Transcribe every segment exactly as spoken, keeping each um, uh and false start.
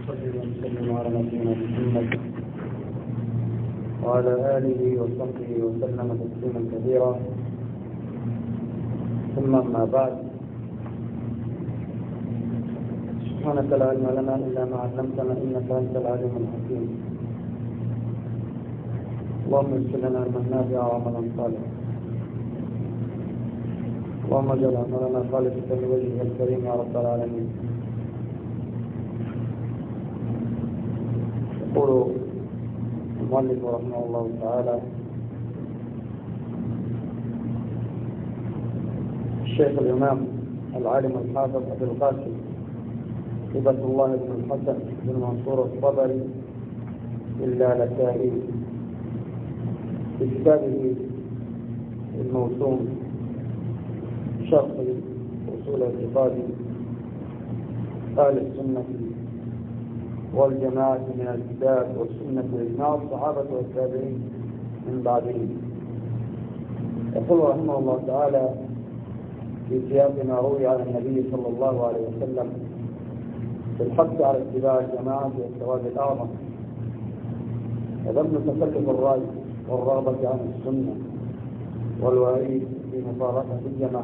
وصلي وسلم على نبينا محمد وعلى آله وصحبه وسلم تسليما كثيرا. ثم أما بعد، سبحانك لا علم لنا إلا ما علمتنا إنك أنت العليم الحكيم. اللهم اغفر لنا علما نافعا وعملا صالحا، اللهم اجعل عملنا خالصا لوجهك الكريم يا رب العالمين. يقول المؤلف رحمه الله تعالى: الشيخ الإمام العالم الحافظ أبي القاسم هبة الله بن الحسن بن منصور الطبري اللالكائي في كتابه الموسوم شرح أصول اعتقاد أهل السنة والجماعة من الكتاب والسنة وإجماع الصحابة والتابعين من بعدهم. يقول رحمه الله تعالى في سياق ما روي عن النبي صلى الله عليه وسلم في الحث على اتباع الجماعة والثواب الأعظم وذم تكلف الرأي والرغبة عن السنة والوعيد في مفارقة الجماعة.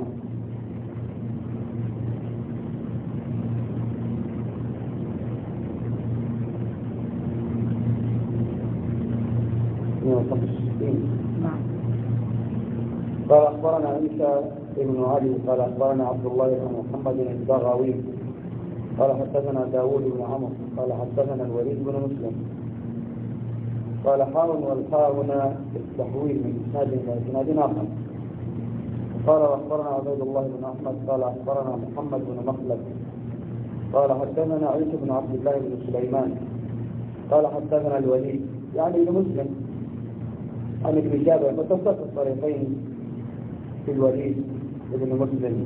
قال أخبرنا عيسى بن علي قال أخبرنا عبد الله بن محمد البغوي قال حدثنا داود بن عمرو قال حدثنا الوليد بن مسلم قال حاون والحاء هنا التحويل من إسناد إلى إسناد آخر. قال أخبرنا عبيد الله بن أحمد قال أخبرنا محمد بن مخلد قال حدثنا عيسى بن عبد الله بن سليمان قال حدثنا الوليد يعني ابن مسلم عن ابن جابر، وتصدق الطريقين في الوليد ابن مسلم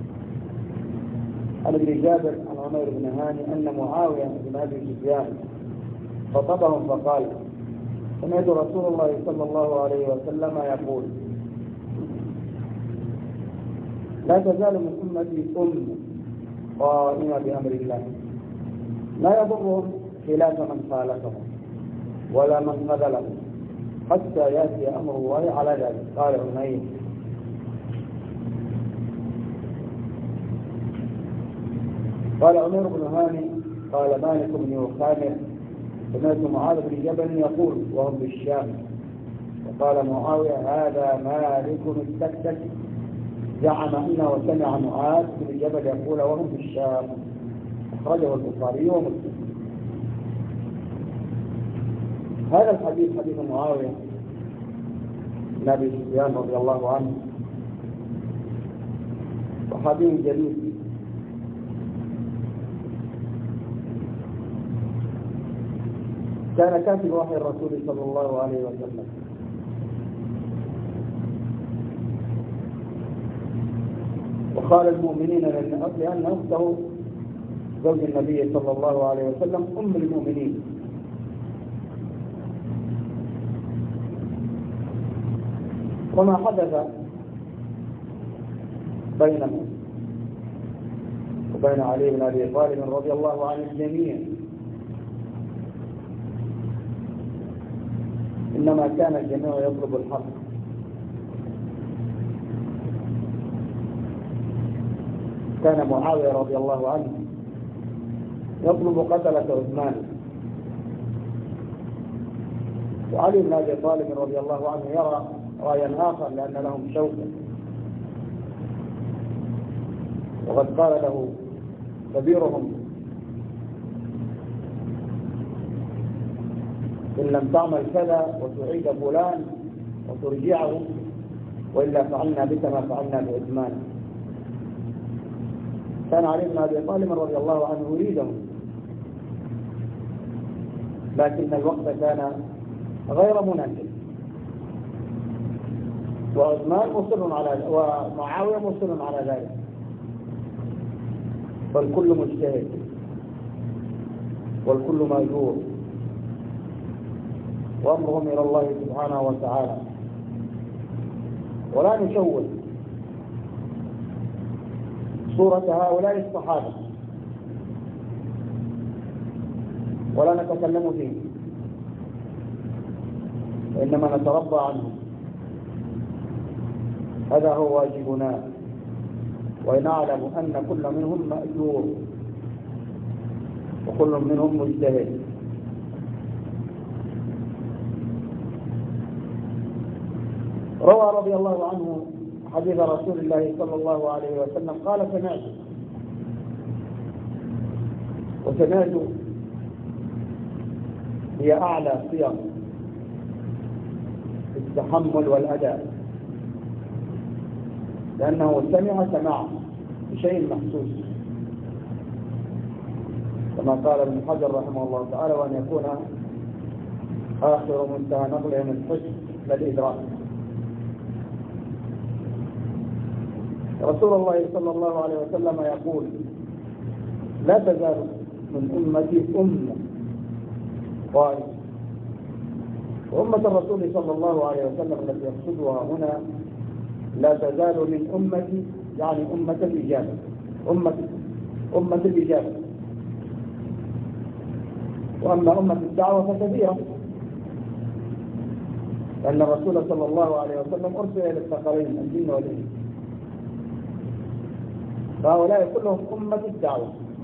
عن ابن جابر عن عمير بن هاني أن معاوية بن أبي سفيان خطبهم فقال: سمعت رسول الله صلى الله عليه وسلم يقول: لا تزال من أمتي أمة قائمة بأمر الله لا يضرهم خلاف من خالفهم ولا من خذلهم حتى يأتي أمر الله على ذلك. قال عمير: قال عمير بن هاني قال مالك بن يخامر: سمعت معاذ بن جبل يقول وهم بالشام. وقال معاوية: هذا مالك التكتك زعم أنه سمع معاذ بن جبل يقول وهم بالشام. أخرجه البخاري ومسلم. هذا الحديث حديث معاوية بن أبي سفيان رضي الله عنه، صحابي جليل كان كاتب وحي الرسول صلى الله عليه وسلم، وقال المؤمنين لأن أخته زوج النبي صلى الله عليه وسلم أم المؤمنين. وما حدث بينهم وبين علي بن أبي طالب رضي الله عن الجميع إنما كان الجميع يطلب الحق. كان معاوية رضي الله عنه يطلب قتلة عثمان، وعلي بن أبي طالب رضي الله عنه يرى رأيا آخر لأن لهم شوكا. وقد قال له كبيرهم: إن لم تعمل كذا وتعيد فلان وترجعه وإلا فعلنا بك ما فعلنا بعثمان. كان علي بن أبي طالب رضي الله عنه يريده، لكن الوقت كان غير مناسب، وعثمان مصر على ومعاوية مصر على ذلك، فالكل مجتهد والكل مأجور وأمرهم إلى الله سبحانه وتعالى. ولا نشوه صورة هؤلاء الصحابة ولا نتكلم فيه، وإنما نتربى عنهم. هذا هو واجبنا، ونعلم أن كل منهم مأجور وكل منهم مجتهد. روى رضي الله عنه حديث رسول الله صلى الله عليه وسلم قال: سمعت وسمعت هي أعلى صيغ التحمل والأداء، لأنه سمع سماع بشيء محسوس، كما قال ابن حجر رحمه الله تعالى: وأن يكون آخر منتهى نقله من الحس للإدراك. رسول الله صلى الله عليه وسلم يقول: لا تزال من أمتي أمة قائمة. وأمة الرسول صلى الله عليه وسلم التي يقصدها هنا لا تزال من أمتي، يعني أمة الإجابة، أمة أمة الإجابة. وأما أمة الدعوة فكثيرة، لأن الرسول صلى الله عليه وسلم أرسل إلى الثقلين الجن والإنس، فهؤلاء كلهم أمة الدعوة.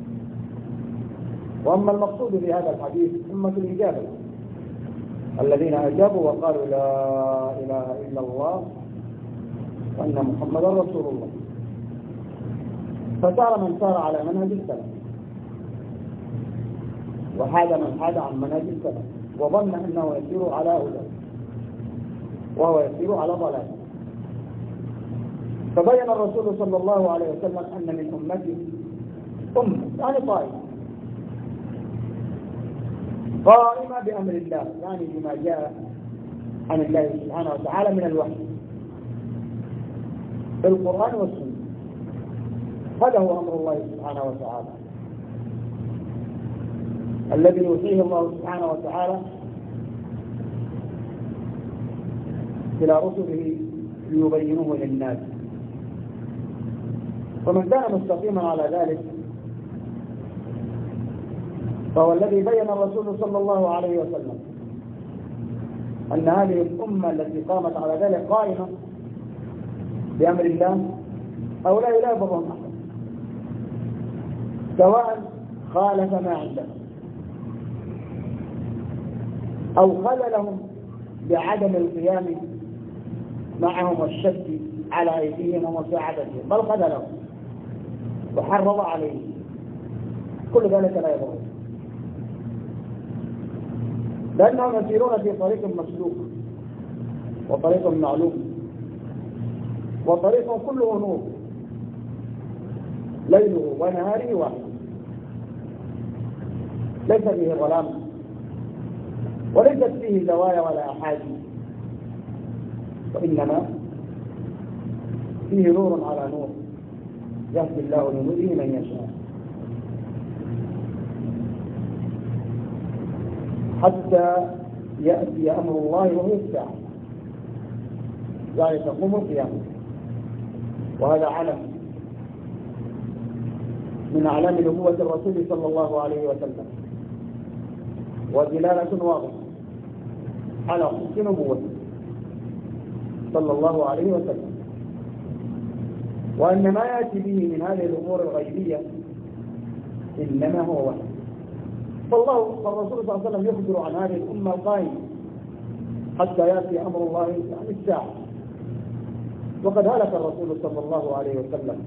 وأما المقصود في هذا الحديث أمة الإجابة، الذين أجابوا وقالوا: لا إله إلا الله وأن محمدا رسول الله. فسار من سار على منهج السلف، وحاد من حاد عن منهج السلف، وظن أنه يسير على هدى وهو يسير على ضلال. فبين الرسول صلى الله عليه وسلم أن من أمته أمة، يعني طائفة قائمة بأمر الله، يعني بما جاء عن الله سبحانه وتعالى من الوحي في القرآن والسنة. هذا هو أمر الله سبحانه وتعالى الذي يوحيه الله سبحانه وتعالى إلى رسله ليبينوه للناس. فمن كان مستقيما على ذلك فهو الذي بين الرسول صلى الله عليه وسلم أن هذه الأمة التي قامت على ذلك قائمة بأمر الله، هؤلاء لا يضرهم أحد، سواء خالف ما عندهم أو خذلهم بعدم القيام معهم والشد على أيديهم ومساعدتهم، بل خذلهم وحرض عليهم، كل ذلك لا يضرهم، لأنهم يسيرون في طريق مسلوك وطريق معلوم وطريق كله نور، ليله ونهاره واحد، ليس فيه ظلام وليست فيه زوايا ولا أحاديث، وإنما فيه نور على نور يهدي الله لنوره من يشاء، حتى يأتي أمر الله وهي الساعة، يعني تقوم القيامة. وهذا علم من أعلام نبوة الرسول صلى الله عليه وسلم، ودلالة واضحة على صدق نبوته صلى الله عليه وسلم، وأن ما يأتي به من هذه الأمور الغيبية إنما هو وحي. فالله والرسول صلى الله عليه وسلم يخبر عن هذه الأمة القائمة حتى يأتي أمر الله عن الساعة، وقد هلك الرسول صلى الله عليه وسلم.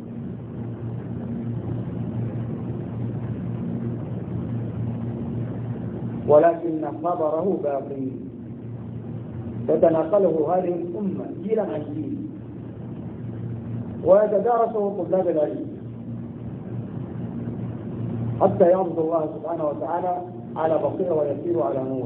ولكن خبره باقي تتناقله هذه الأمة جيلا عن جيل، ويتدارسه طلاب العلم حتى يعبد الله سبحانه وتعالى على بصيرة ويسير على نور.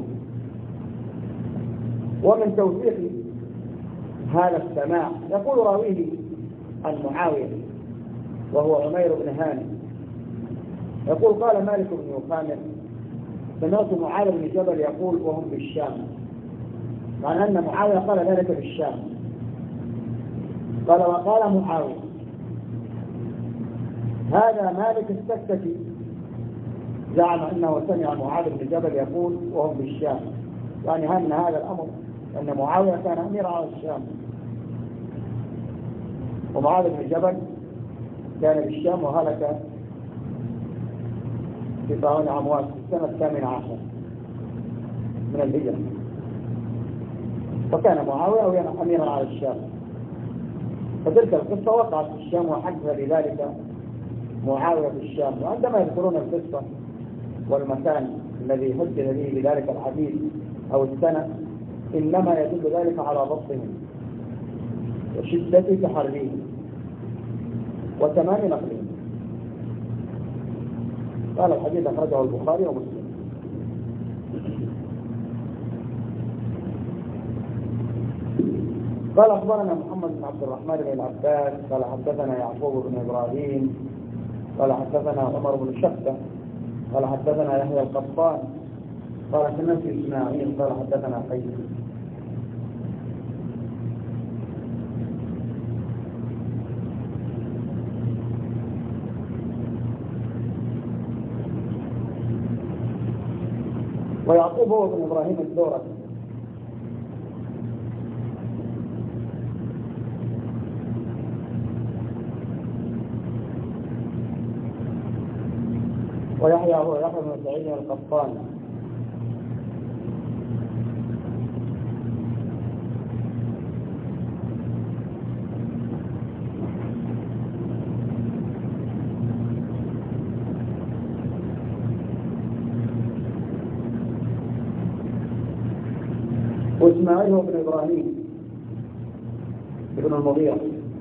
ومن توثيق هذا السماع يقول راويه عن معاوية وهو عمير بن هاني، يقول: قال مالك بن يقامر: سمعت معاذ بن جبل يقول وهم بالشام، مع أن معاوية قال ذلك بالشام. قال: وقال معاوية: هذا مالك السكتة زعم أنه سمع معاذ بن جبل يقول وهم بالشام، يعني أن هذا الأمر أن معاوية كان أمير على الشام، ومعاذ بن جبل كان بالشام وهلك في طاعون عمواس في السنة الثامنة عشر من الهجرة، فكان معاوية أميرا على الشام. فتلك القصة وقعت في الشام وحدث لذلك معاوية في الشام. وعندما يذكرون القصة والمكان الذي حدث به بذلك الحديث أو السنة إنما يدل ذلك على ضبطهم وشدة تحريهم وتمام نقلهم. قال الحديث أخرجه البخاري ومسلم. قال أخبرنا محمد بن عبد الرحمن بن العباس قال حدثنا يعقوب بن إبراهيم قال حدثنا عمر بن شقة قال حدثنا يحيى القطان قال سمعت إسماعيل قال حدثنا قيس. ويعقوب هو بن إبراهيم الدورقي ويحيى هو يحيى بن سعيد القطان وإسماعيل هو بن إبراهيم ابن المغيرة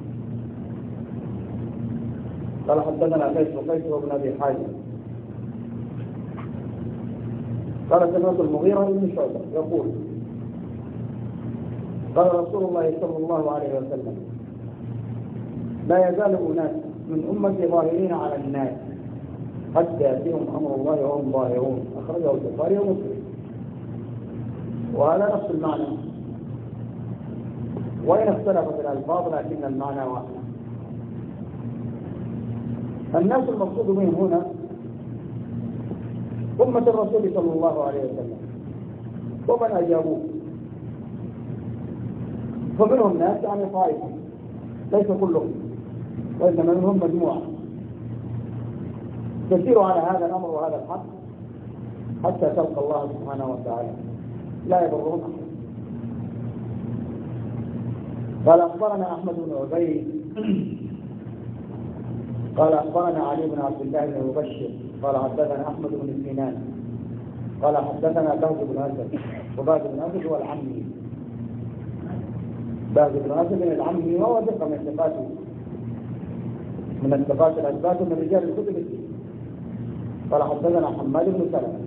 قال حدثنا قيس وقيس هو بن أبي حازم قال سمعت المغيرة بن شعبة يقول قال رسول الله صلى الله عليه وسلم لا يزال أناس من أمتي ظاهرين على الناس حتى يأتيهم أمر الله وهم ظاهرون. أخرجه البخاري ومسلم. وهذا نفس المعنى وإن اختلفت الألفاظ لكن المعنى واحد. الناس المقصود بهم هنا أمة الرسول صلى الله عليه وسلم ومن أجابوه، فمنهم ناس يعني طائفة ليس كلهم وإنما منهم مجموعة تسير على هذا الأمر وهذا الحق حتى تلقى الله سبحانه وتعالى لا يضرهم أحد. قال أخبرنا أحمد بن عبيد قال أخبرنا علي بن عبد الله بن مبشر قال حدثنا أحمد بن سنان قال حدثنا بهز بن أسد. وبهز بن أسد هو العمي، بهز بن أسد العمي وهو ثقة من الثقات من الثقات الأثبات من رجال الكتب الستة. قال حدثنا حماد بن سلمة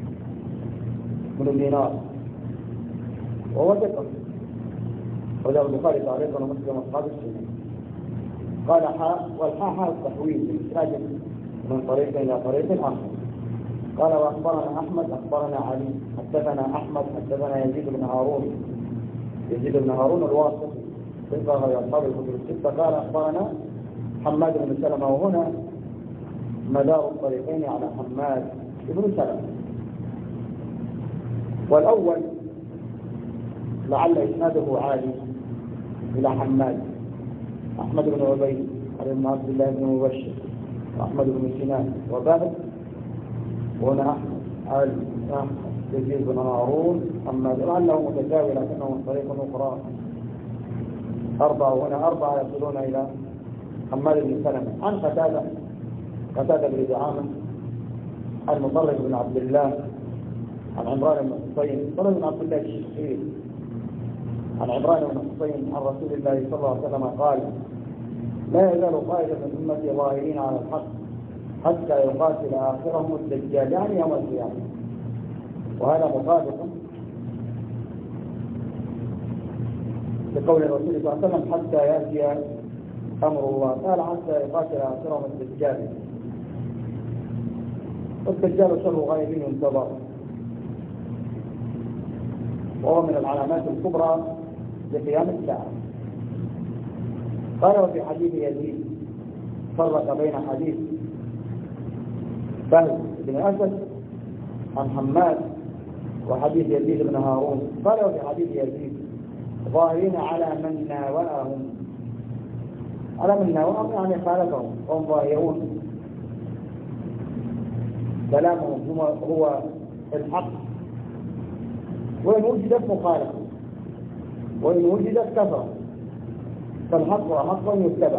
بن دينار وهو ثقة وجاء البخاري تعليقا ومسلم أصحاب السنة. قال حاء والحاء حاء التحويل بالإسناد من طريق إلى طريق آخر. قال وأخبرنا أحمد أخبرنا علي حدثنا أحمد حدثنا يزيد بن هارون يزيد بن هارون الواسطي ثقة غير أصحاب الكتب الستة. قال أخبرنا حماد بن سلمة وهنا مدار الطريقين على حماد بن سلمة. والأول لعل إسناده عالي إلى حماد أحمد بن عبيد علي بن عبد الله بن مبشر وأحمد بن سنان وبهز وهنا أحمد علي أحمد يزيد بن هارون حماد لعله متساوي لكنه من طريق أخرى أربعة وهنا أربعة يصلون إلى حماد بن سلمة عن قتادة قتادة بن دعامة عن مطرف بن عبد الله عن عمران بن حسين مطرف بن عبد الله الشهير عن عمران بن حسين عن رسول الله صلى الله عليه وسلم قال لا يزال قائدة من أمتي ظاهرين على الحق حتى يقاتل آخرهم الدجال يعني يوم القيامة. وهذا مطابق لقول الرسول صلى الله عليه وسلم حتى يأتي أمر الله قال حتى يقاتل آخرهم الدجال. والدجال شر غائب ينتظر وهو من العلامات الكبرى لقيام الساعة. قال وفي حديث يزيد فرق بين حديث بهز بن أسد عن حماد وحديث يزيد بن هارون. قالوا في حديث يزيد ظاهرين على من ناوأهم، على من ناوأهم يعني خالفهم، هم ظاهرون كلامهم هو الحق، وإن وجدت مخالفة وإن وجدت كفر، فالحق حق يتبع،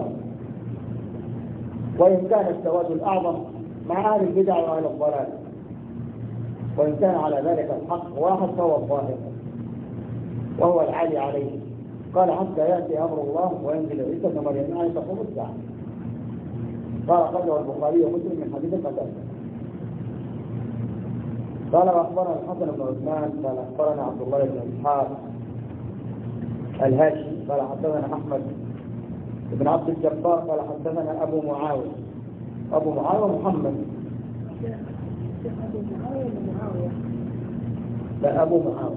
وإن كان السواد الأعظم مع أهل البدع وأهل الضلال، وإن كان على ذلك الحق واحد فهو الظاهر وهو العالي عليه. قال حتى يأتي أمر الله وينزل عيسى بن مريم يعني تقوم الساعة. قال أخرجه البخاري ومسلم من حديث قتادة. قال وأخبرنا الحسن بن عثمان قال أخبرنا عبد الله بن إسحاق الهاشمي قال حدثنا أحمد بن عبد الجبار قال حدثنا أبو معاوية أبو معاوية محمد لا أبو معاوية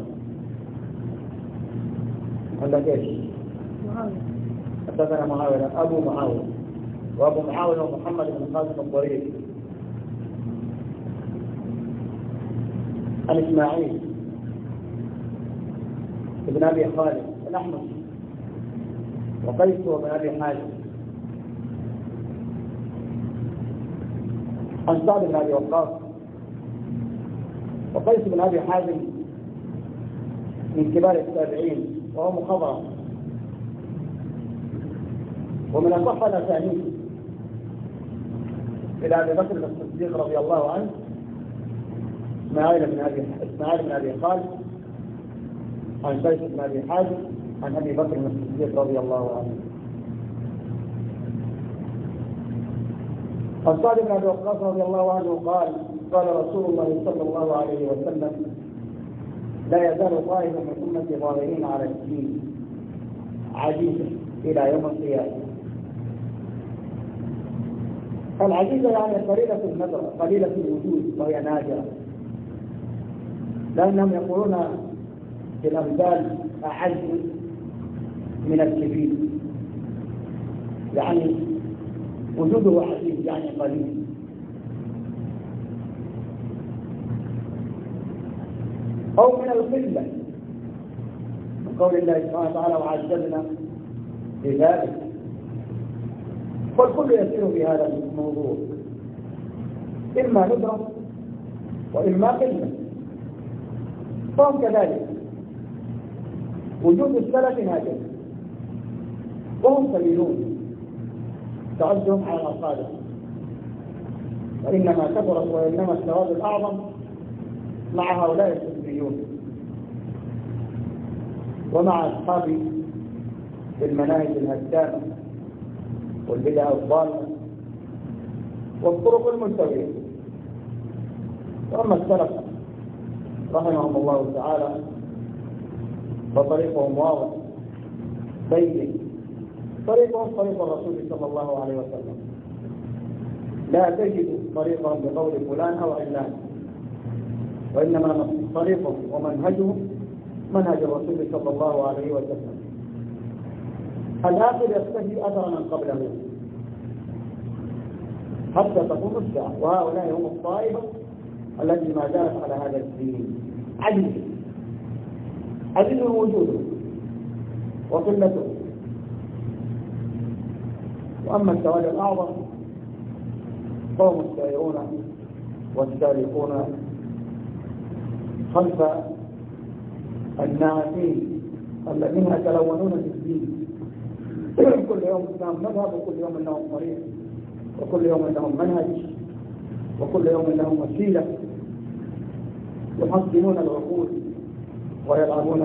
عندك إيش؟ معاوية حدثنا معاوية أبو معاوية وأبو معاوية ومحمد بن خالد الضرير عن إسماعيل ابن أبي خالد الأحمر وقيس وابن أبي حازم عن سعد بن أبي وقاص. وقيس بن أبي حازم من كبار التابعين وهو مخضرم ومن أصح الأسانيد إلى أبي بكر الصديق رضي الله عنه إسماعيل بن أبي إسماعيل بن أبي خالد عن قيس بن أبي حازم عن أبي بكر الصديق رضي الله عنه. عن سعد بن أبي وقاص رضي الله عنه قال قال رسول الله صلى الله عليه وسلم لا يزال طائفة من أمتي ظاهرين على الدين عزيزة إلى يوم القيامة. العزيزة يعني قليلة النظر قليلة الوجود وهي نادرة، لأنهم يقولون في الأمثال أعز من الكبير، يعني وجوده عزيز يعني قليل. أو من القلة من قول الله سبحانه وتعالى وعززنا بذلك، فالكل يسير في هذا الموضوع إما ندرة وإما قلة، فهم كذلك. وجود السلف نادر وهم قليلون تعدهم على الأصابع، وإنما كثرت وإنما السواد الأعظم مع هؤلاء السلفيون ومع أصحاب المناهج الهدامة والبدع الضالة والطرق الملتوية. وأما السلف رحمهم الله تعالى فطريقهم واضح بين، طريقهم طريق الرسول صلى الله عليه وسلم، لا تجد طريقهم بقول فلان أو علان، وإنما طريقهم ومنهجهم منهج الرسول صلى الله عليه وسلم. الآخر يستهي أثر من قبله حتى تقوم الساعة، وهؤلاء هم الطائفة التي ما زالت على هذا الدين عجيب عجيب وجوده وقلته. وأما السواد الأعظم فهم السائرون والسالكون خلف الناعمين الذين يتلونون في الدين، كل يوم لهم مذهب وكل يوم لهم طريق وكل يوم لهم منهج وكل يوم لهم وسيلة، يحصنون العقول ويلعبون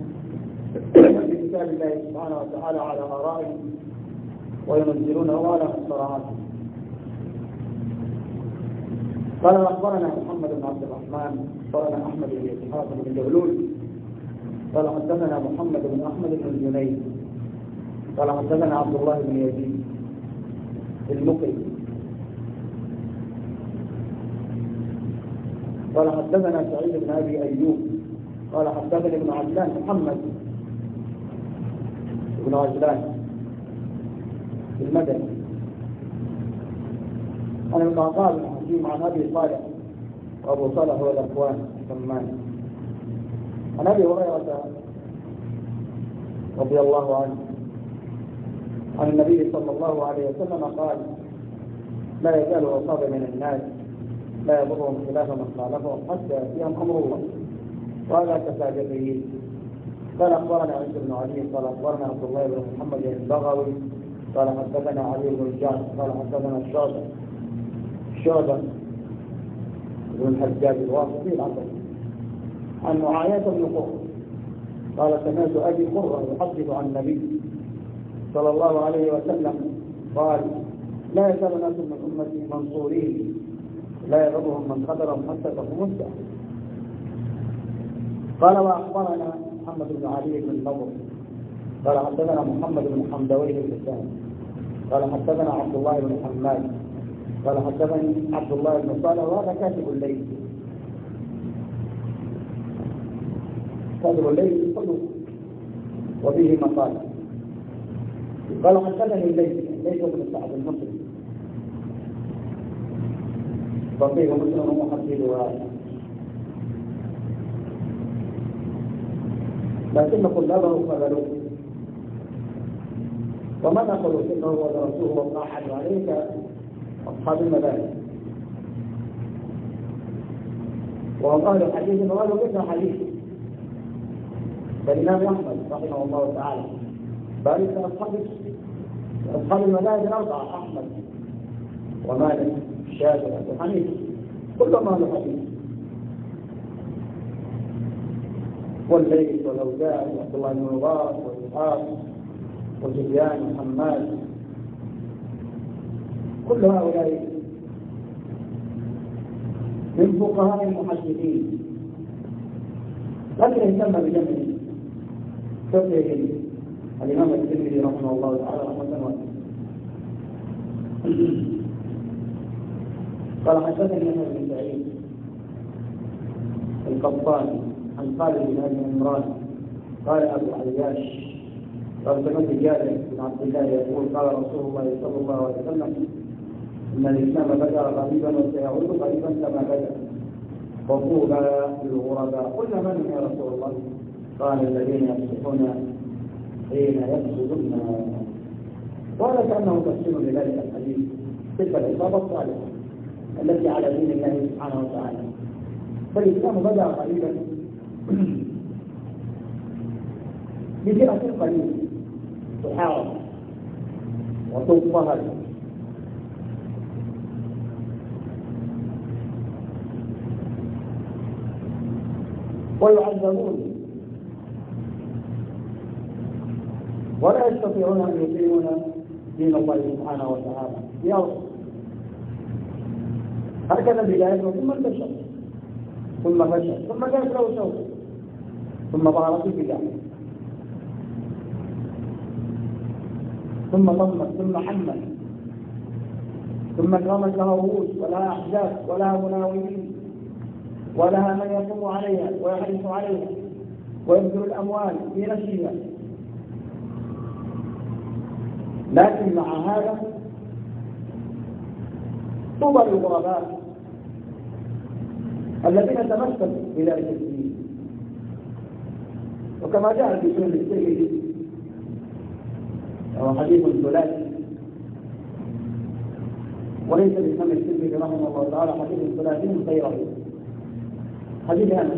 بكتاب الله سبحانه وتعالى على آرائهم وينزلونه على مصطلحاتهم. قال أخبرنا محمد بن عبد الرحمن أخبرنا أحمد بن إسحاق بن جبلول قال حدثنا محمد بن أحمد بن الجنيد قال حدثنا عبد الله بن يزيد المقري قال حدثنا سعيد بن أبي أيوب قال حدثني ابن عجلان محمد بن عجلان المدني عن القعقاع بن حكيم عن أبي صالح، وأبو صالح هو الأخوان السمان. عن أبي هريرة رضي الله عنه عن النبي صلى الله عليه وسلم قال: لا يزال عصابة من الناس لا يضرهم خلاف من خالفهم حتى يأتيهم أمر الله، وهذا كسابقه. قال أخبرنا عيسى بن علي قال أخبرنا عبد الله بن محمد البغوي قال حدثنا علي بن الجعد قال حدثنا الشعبة الشعبة بن الحجاج الواسطي العبد عن معاوية بن قرة قال: سمعت أبي قرة يحدث عن النبي صلى الله عليه وسلم قال: لا يزال ناس من أمتي منصورين لا يضرهم من قدرهم حتى تقوم الساعة. قال: وأخبرنا محمد بن علي بن النضر قال حدثنا محمد بن حمدوي الحسان قال حدثنا عبد الله بن حماد قال حدثني عبد الله بن صالح، وهذا كاتب الليل كاتب الليل صدوق وفيه مقال. قال حدثني الليل ليس بن سعد المصري فقيه مسلم ومحدث وهذا، لكن طلابه خذلوه ومن أخذوا سنه ودرسوه وقاعدوا عليه كأصحاب المذاهب، وهم أهل الحديث وقالوا مثل حديث فالإمام أحمد رحمه الله تعالى بارك أصحاب أصحاب المذاهب الأربعة: أحمد ومالك الشافعي وحنيفة كلهم أهل الحديث، والليث والأوزاعي وعبد الله بن مبارك وإسحاق وسفيان وحماد، كل هؤلاء من فقهاء المحدثين، لكن اهتم بجمع فقه الإمام الترمذي رحمه الله تعالى رحمة واسعة. قال حدثني يحيى بن سعيد القطاني عن خالد بن ابي عمران قال ابو عياش قال سمعت جابر بن عبد الله يقول: قال رسول الله صلى الله عليه وسلم: ان الاسلام بدا غريبا وسيعود غريبا كما بدا، وطوبى للغرباء. قلنا: من يا رسول الله؟ قال: الذين يصلحون حين يفسد الناس. وهذا كانه تفسير لذلك الحديث: تلك العصابه الصالحه التي على دين الله سبحانه وتعالى. فالاسلام بدا غريبا بفئة قليلة تحارب وتضطهد ويعذبون ولا يستطيعون أن يقيمون دين الله سبحانه وتعالى في أرض. هكذا بدايته ثم انتشر ثم فشل ثم كانت له شوق ثم ظهرت البدع ثم ضمت ثم حمت ثم قامت لها رؤوس ولها أحداث ولها مناولين ولها من يقوم عليها ويحرص عليها ويبذل الأموال في نفسها. لكن مع هذا طوبى للغرباء الذين تمسكوا بذلك الدين. وكما جاء في سنن الترمذي وهو حديث ثلاثي، وليس للإمام الترمذي رحمه الله تعالى حديث ثلاثي غيره، حديث أنس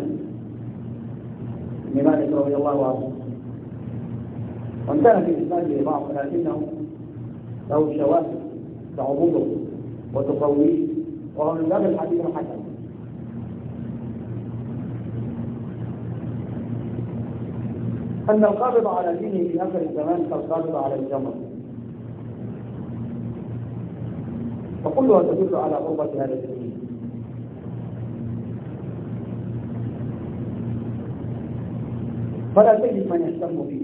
بن مالك رضي الله عنه، وان كان في إسناده ضعف لكنه له شواهد تعضده وتقويه، وهو من باب الحديث الحسن. أن القابض على دينه في آخر الزمان كالقابض على الجمر، فكلها تدل على قربة هذا الدين. فلا تجد من يهتم به،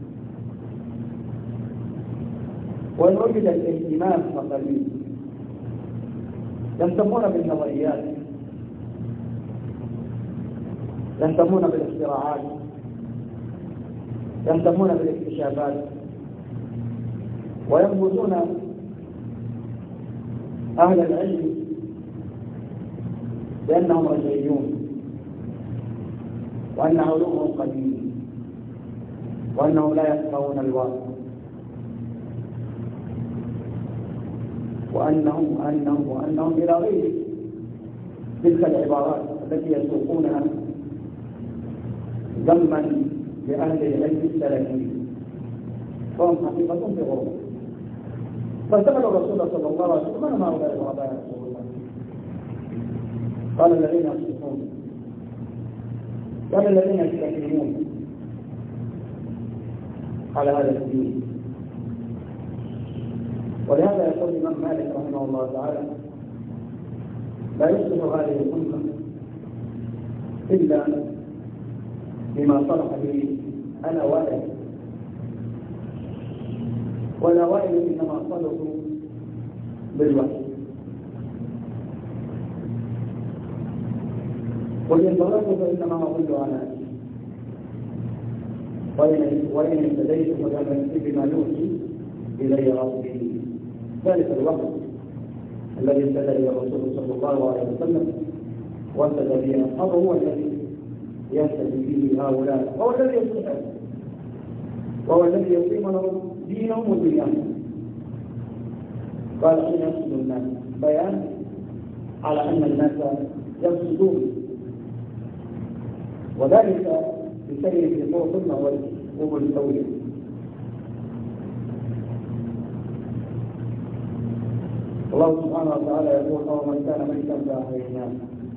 وإن وجد الاهتمام فقليل. يهتمون بالنظريات، يهتمون بالاختراعات، يهتمون بالاكتشافات، وينبذون أهل العلم بأنهم رجعيون، وأن علومهم قديمة، وأنهم لا يفقهون الواقع، وأنهم أنهم وأنهم إلى غير تلك العبارات التي يسوقونها ذما لأهل العلم السلفيين، فهم حقيقة في غرور. فسألوا الرسول صلى الله عليه وسلم: من هؤلاء الغرباء يا رسول الله؟ قال: الذين يصدقون، قال: الذين يستكبرون على هذا الدين. ولهذا يقول الإمام مالك رحمه الله تعالى: لا يصلح هذه الأمة إلا بما صلح به أنا وائل، ولا وائل إنما صلحوا بالوحي. قل إن ضللت فإنما أضل على نفسي، وإن اهتديت فتمسك بما يوحي إلي ربي. ذلك الوحي الذي اهتدى إلى الرسول صلى الله عليه وسلم واهتدى به أصحابه هو الذي يهتدي به هؤلاء، وهو الذي يصلح، وهو الذي يقيم لهم دينهم ودنياهم. قال: حين يفسد الناس، بيان على أن الناس يفسدون، وذلك بسير في طرق النظر وبالتوحيد. الله سبحانه وتعالى يقول: أو من كان ميتا فأحييناه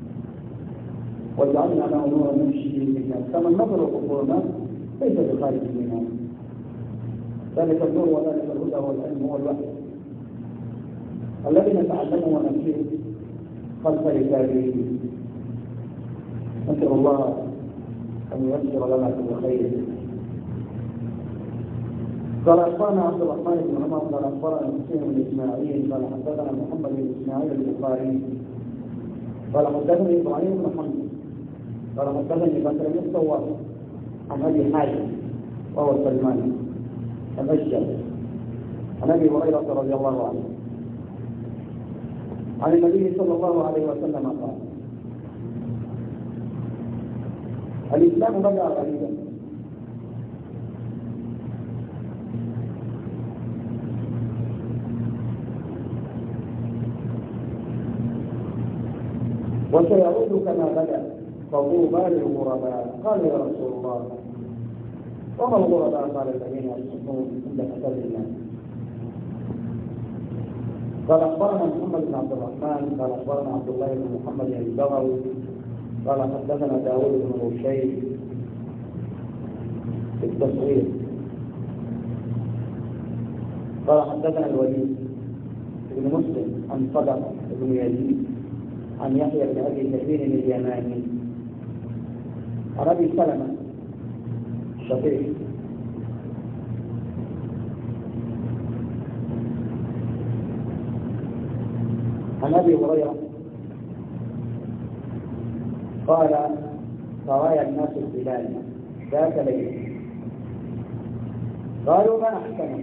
وجعلنا له نورا يمشي به في الناس كمن نظر قبورنا ليس بخارج منها. ذلك النور وذلك الهدى والعلم هو الوحي الذي نتعلمه ونمشيه خلف ركابه. نسأل الله أن ييسر لنا كل خير. قال: أخبرنا عبد الرحمن بن عمر قال أخبرنا مسلم بن إسماعيل قال حدثنا محمد بن إسماعيل البخاري قال حدثني إبراهيم بن حمد قال حدثني بكر بن الصواب عن أبي حازم وهو سلمان الأشجع عن أبي هريرة رضي الله عنه عن النبي صلى الله عليه وسلم قال: الإسلام بدأ غريبا وسيعود كما بدأ فطوبى للغرباء. قال: يا رسول الله وما الغرباء؟ قال: الذين يصدقون عند كتاب الله. قال: أخبرنا محمد بن عبد الرحمن قال أخبرنا عبد الله بن محمد البغوي قال حدثنا داوود بن رشيد في التصوير قال حدثنا الوليد بن مسلم عن صدقة بن يزيد عن يحيى بن أبي كثير اليماني عن أبي سلمة الشقيق عن أبي هريرة قال: فرأى الناس الهلال ذاك ليل قالوا: ما أحسنه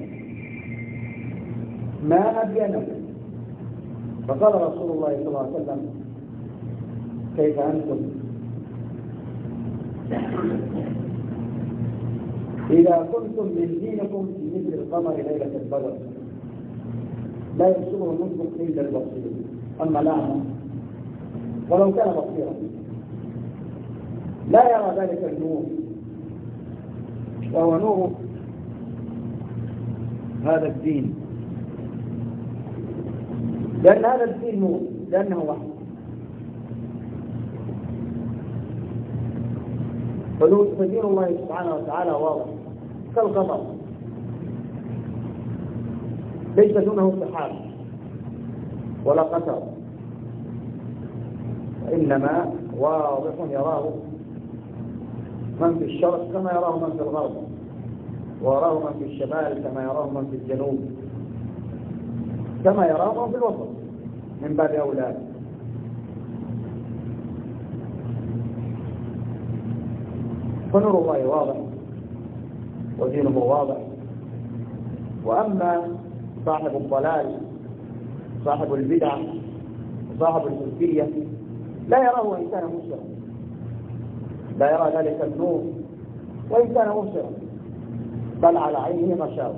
ما أبينه. فقال رسول الله صلى الله عليه وسلم: كيف أنتم إذا كنتم من دينكم في مثل القمر ليلة البدر لا يبصره منكم إلا البصير، أما الأعمى ولو كان بصيرا لا يرى ذلك النور، وهو نور هذا الدين، لأن هذا الدين نور، لأنه وحي. فدين الله سبحانه وتعالى واضح كالقمر ليس دونه سحاب ولا قطر، وإنما واضح يراه من في الشرق كما يراه من في الغرب، ويراه من في الشمال كما يراه من في الجنوب، كما يراه من في الوسط من باب أولى. فنور الله واضح ودينه واضح. وأما صاحب الضلال صاحب البدع صاحب السلفية لا يراه وإن كان مبصرا، لا يرى ذلك النور وإن كان مبصرا، بل على عينه غشاوة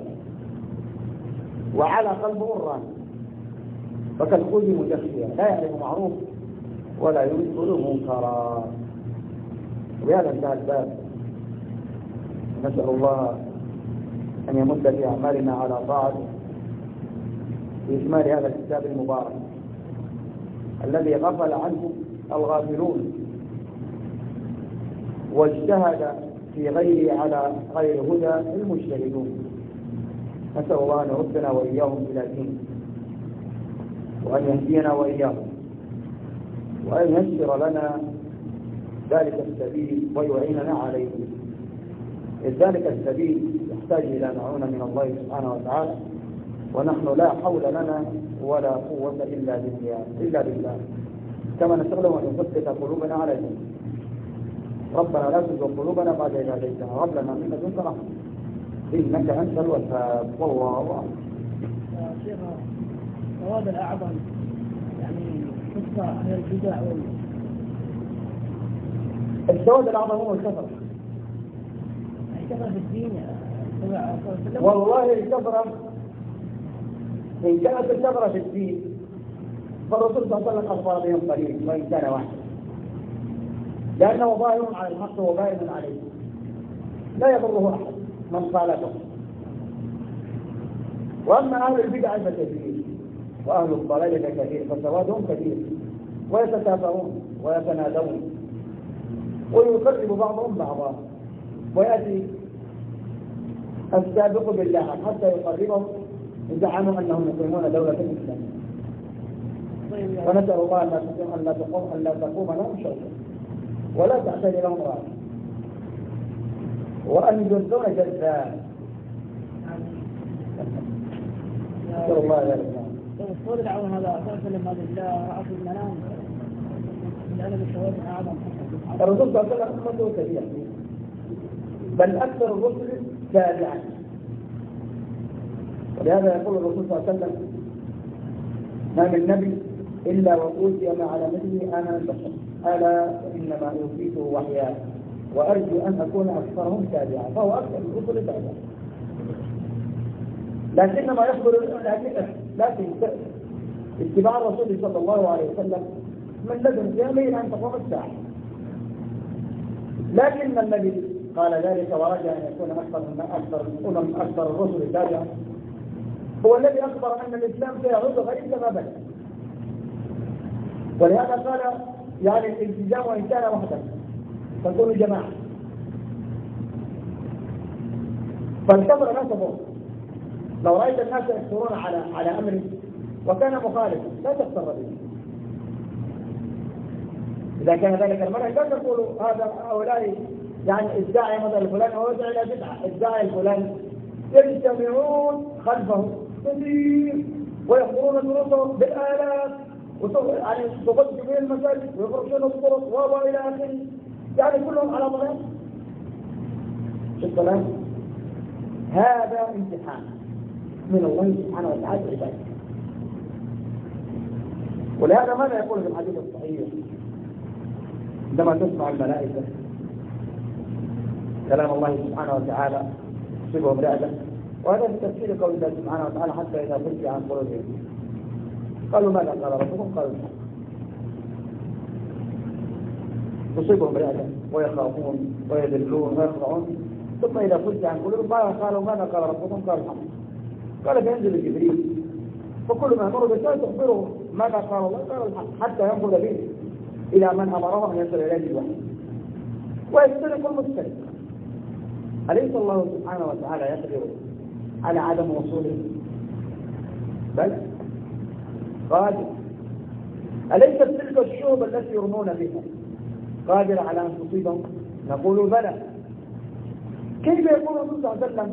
وعلى قلبه غران، فكالخوذ مجخيا لا يعرف معروف ولا ينكر منكرا. وبهذا انتهى الباب. نسأل الله أن يمد في أعمالنا على طاعته بإكمال هذا الكتاب المبارك الذي غفل عنه الغافلون واجتهد في غيره على غير هدى المجتهدون. نسأل الله أن يردنا وإياهم إلى دينه، وأن يهدينا وإياهم، وأن يسر لنا ذلك السبيل ويعيننا عليه. إذ ذلك السبيل يحتاج إلى معونة من الله سبحانه وتعالى، ونحن لا حول لنا ولا قوة إلا بالله إلا بالله كما نسأله أن يثبت قلوبنا على دينه. ربنا لا تزغ قلوبنا بعد إذ هديتنا وهب لنا من لدنك رحمة إنك أنت الوهاب. والله أعلم. شيخ السواد الأعظم يعني قصة أهل البدع وال السواد الأعظم هو الكفر. الكفر في الدين والله الكفر إن كانت الكفر في الدين فالرسول صلى الله عليه وسلم أخبر بهم قليل وإن كان واحد، لأنه ظاهر على الحق وبائن عليه لا يضره أحد من خالفه. وأما أهل البدع فكثير وأهل الضلال فكثير، فسوادهم كثير ويتكافؤون ويتنادون ويقرب بعضهم بعضا، ويأتي السابق بالله حتى يقربهم زعموا أنهم يقيمون دولة إسلامية. ونسأل الله أن لا تقوم أن لا تقوم لهم شوكة ولا تعتدي لهم رأي، وأن يجزون جزاء. نسأل الله ذلك. الصور العون هذا أساسا لما بالله رأى في المنام لأن الشواب أعظم. الرسول صلى الله عليه وسلم أمته كثيرة، بل أكثر الرسل تابعا، ولهذا يقول الرسول صلى الله عليه وسلم: ما من نبي إلا وأوتي ما على مثله أنا البشر، ألا إنما أوتيته وحيا وأرجو أن أكون أكثرهم تابعا. فهو أكثر الرسل تابعا، لكنما يخبر لكن اتباع الرسول صلى الله عليه وسلم من لدن قيامه إلى أن تقوم الساعة. لكن الذي قال ذلك ورجى أن يكون أكثر من أكثر من أكثر الرسل تابعا هو الذي أخبر أن الإسلام سيعود غير كما بدأ. ولهذا قال يعني الالتزام وإن كان وحده تكون جماعة. فالكفر لا تضر. لو رأيت الناس يكثرون على على أمر وكان مخالفا لا تغتر به. إذا كان ذلك المرء لا تقول هذا هؤلاء يعني الداعي مثلا الفلاني هو يدعي إلى بدعة، الداعي الفلاني يجتمعون خلفه كثير ويحضرون دروسهم بالآلاف يعني تغطي به المساجد ويخرجون الطرق وإلى آخره، يعني كلهم على ضلال. شوف الكلام، هذا امتحان من الله سبحانه وتعالى عباده. ولهذا ماذا يقول في الحديث الصحيح عندما تسمع الملائكة كلام الله سبحانه وتعالى تصيبهم رعدة؟ وهذا في تفسير قول الله سبحانه وتعالى: حتى إذا فزع عن قلوبهم قالوا ماذا قال ربكم؟ قالوا الحق. تصيبهم رعدة ويخافون ويذلون ويخضعون، ثم إذا فزع عن قلوبهم قالوا ماذا قال ربكم؟ قالوا الحق. قال فينزل جبريل فكل ما يمر بالشيء تخبره ماذا قال الله؟ قال الحق، حتى ينقل به إلى من أمره أن يصل إليه الوحي ويسترق المسترق. أليس الله سبحانه وتعالى يقدر على عدم وصوله؟ بل قادر. أليست تلك الشعوب التي يرمون بها قادر على أن تصيبهم؟ نقول بلى. كيف يقول الرسول صلى الله عليه وسلم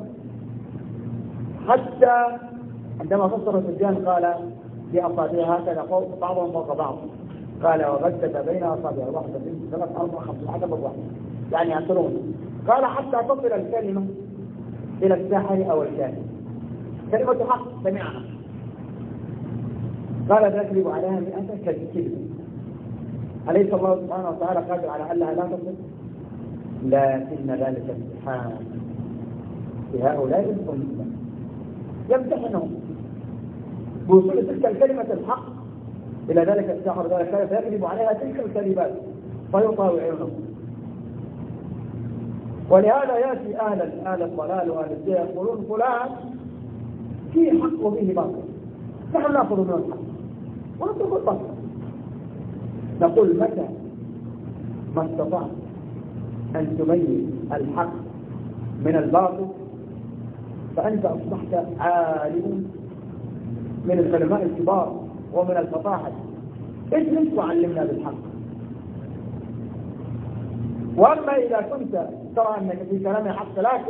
حتى عندما فسر سفيان قال لأصابعها هكذا بعضهم فوق بعض، قال وبدت بين أصابعها واحدة اثنين ثلاث أربع خمسة حسب الواحد يعني يعترون، قال حتى تصل الكلمة إلى الساحر أو الكاهن، كلمة حق سمعها، قال تكذب عليها مئة كذب. أليس الله سبحانه وتعالى قادر على أنها لا تصل؟ لكن ذلك امتحان لهؤلاء الأمة يمتحنهم بوصول تلك الكلمة الحق إلى ذلك الساحر ذلك فيكذب عليها تلك الكلمات فيطاوعونهم. ولهذا يأتي أهل أهل الضلال وأهل الدين يقولون فلان في حق وفيه باطل، نحن نأخذ من الحق ونترك الباطل. نقول متى ما استطعت أن تميز الحق من الباطل فأنت أصبحت عالم من العلماء الكبار ومن الفصاحة. اجلس وعلمنا بالحق. وأما إذا كنت ترى أنك في كلام حق لكن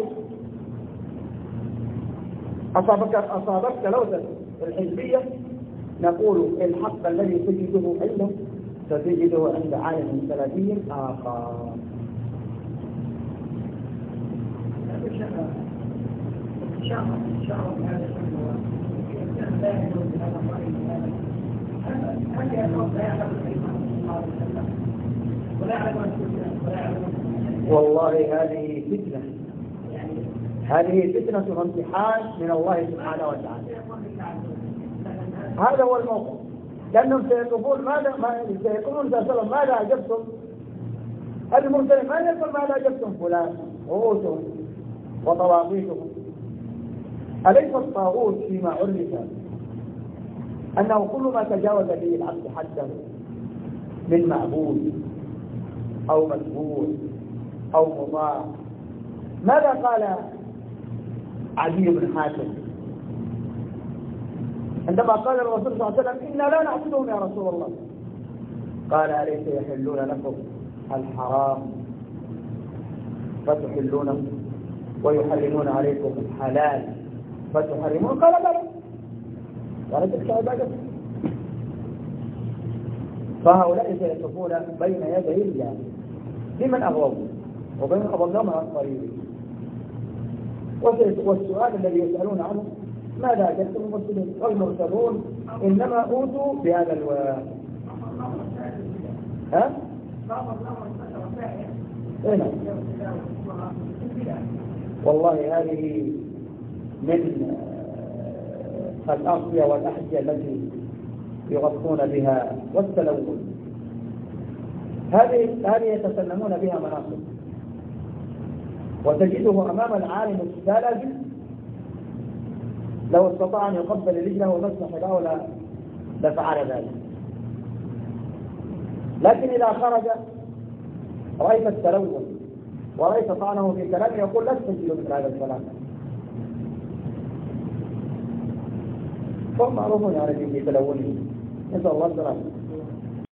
أصابك أصابتك لوثة الحزبية، نقول الحق الذي تجده عنده ستجده عند عالم سلفي آخر. والله هذه فتنة، هذه فتنة وامتحان من الله سبحانه وتعالى. هذا هو الموقف، لأنهم سيقولون ماذا ما سيقولون سأسألهم ماذا أجبتم؟ المرسلين ما يقول ماذا أجبتم فلان رؤوسهم وطواغيتهم. أليس الطاغوت فيما عرف أنه كل ما تجاوز به العبد حده من معبود أو متبوع أو مطاع؟ ماذا قال عدي بن حاتم عندما قال الرسول صلى الله عليه وسلم إنا لا نعبدهم يا رسول الله؟ قال أليس يحلون لكم الحرام فتحلونه ويحرمون عليكم الحلال فتحرمون؟ قال بلى. قال تلك عبادته. فهؤلاء سيقفون بين يدي الله لمن أغضبوا وبين أضلهم عن طريقه. والسؤال الذي يسألون عنه ماذا أجبتم المرسلين؟ والمرسلون إنما أوتوا بهذا الوعاء. ها؟ هنا والله هذه من الأغطية والأحجية التي يغطون بها والتلون، هذه هذه يتسلمون بها مناصب، وتجده أمام العالم السلفي لو استطاع أن يقبل رجله ومسح له لفعل ذلك. لكن إذا خرج رأيت التلون ورأيت طعنه في كلامه يقول لا تسجل مثل هذا الكلام. هم معروفون يعني في تلونه، نسأل الله السلامة.